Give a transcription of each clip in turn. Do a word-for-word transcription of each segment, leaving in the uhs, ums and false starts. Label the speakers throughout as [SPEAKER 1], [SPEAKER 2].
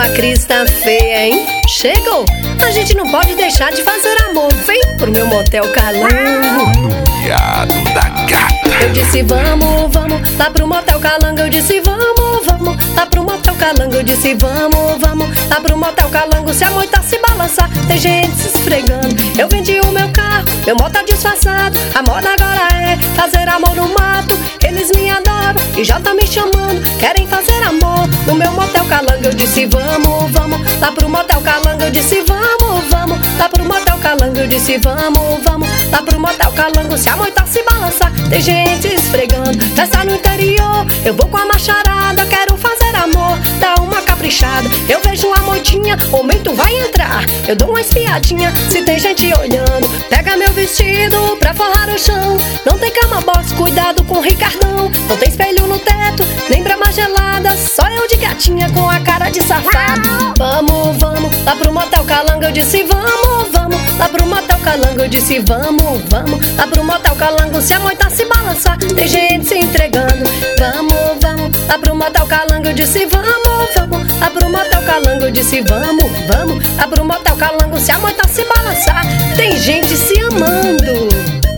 [SPEAKER 1] a crista feia, hein? Chegou! A gente não pode deixar de fazer amor. Vem pro meu motel Calango.
[SPEAKER 2] Miado da gata.
[SPEAKER 1] Eu disse vamos, vamos lá pro motel Calango. Eu disse vamos, vamos lá pro motel Calango. Eu disse vamos, vamos lá pro motel Calango. Se a moita se balançar, tem gente se esfregando. Eu vendi o meu carro, meu moto tá disfarçado. A moda agora é fazer amor no mato. Eles me adoram e já tá me chamando. Querem fazer amor no meu motel Calango. Eu disse vamos, vamos lá pro motel Calango. Eu disse vamos, vamos lá pro motel Calango. Eu disse vamos, vamos lá pro motel Calango. Se a moita se balançar, tem gente esfregando. Festa no interior, eu vou com a macharada. Quero fazer amor, dá uma caprichada. Eu vejo uma moitinha, o momento vai entrar. Eu dou uma espiadinha, se tem gente olhando. Pega meu vestido pra forrar o chão. Não tem cama box, cuidado com o Ricardão. Não tem espelho no teto, nem brama gelada. Só eu de gatinha com a cara de safado. Vamos, vamos lá pro motel Calango. Eu disse vamos, vamos lá pro motel Calango. Eu disse vamos, vamos lá pro motel Calango. Se a moita se balançar, tem gente se entregando. Vamos, vamos lá pro motel Calango. Eu disse vamos, vamos lá pro motel Calango. Eu disse vamos, vamos lá pro motel Calango. Se a moita se balançar, tem gente se amando.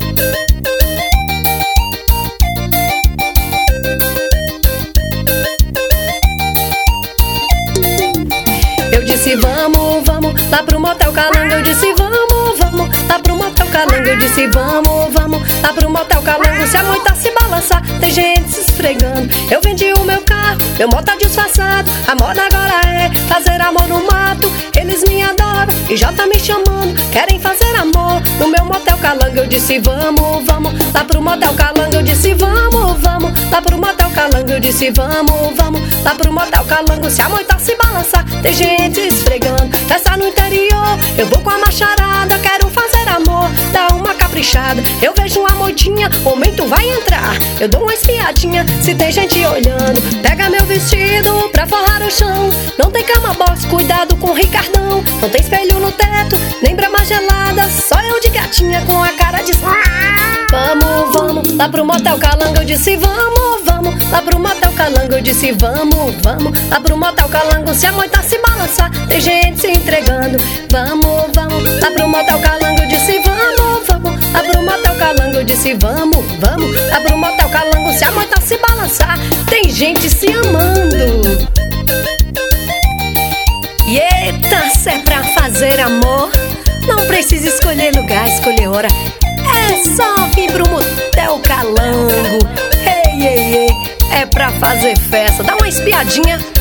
[SPEAKER 1] Eu disse vamos, vamos lá pro motel Calango. Eu disse vamos, vamos lá pro motel Calango. Eu disse vamos, vamos lá pro motel Calango. Se a moita se balançar, tem gente se esfregando. Eu vendi o meu carro, meu moto tá disfarçado. A moda agora é fazer amor no mato. Eles me adoram e já tá me chamando. Querem fazer amor no meu motel Calango. Eu disse vamos, vamos lá pro motel Calango. Eu disse vamos, vamos lá pro motel Calango. Eu disse vamos, vamos lá pro motel Calango. Se a moita se balançar, tem gente esfregando. Festa no interior, eu vou com a macharada. Quero fazer amor, dá uma caprichada. Eu vejo uma moitinha, o momento vai entrar. Eu dou uma espiadinha, se tem gente olhando. Pega meu vestido pra forrar o chão. Não tem cama box, cuidado com o Ricardão. Não tem espelho no teto, nem brama gelada. Só eu de gatinha com a cara de... Vamos, vamos lá pro motel Calango. Eu disse vamos, vamos lá pro motel Calango. Eu disse vamos, vamos lá pro motel Calango. Se a moita se balançar, tem gente se entregando. Vamos, vamos lá pro motel Calango. Eu disse vamos, vamos lá pro motel Calango. Eu disse vamos, vamos lá pro motel Calango. Se a moita se balançar, tem gente se amando. E eita, se é pra fazer amor, não precisa escolher lugar, escolher hora. É só vir pro motel Calango. Ei, ei, ei, é pra fazer festa. Dá uma espiadinha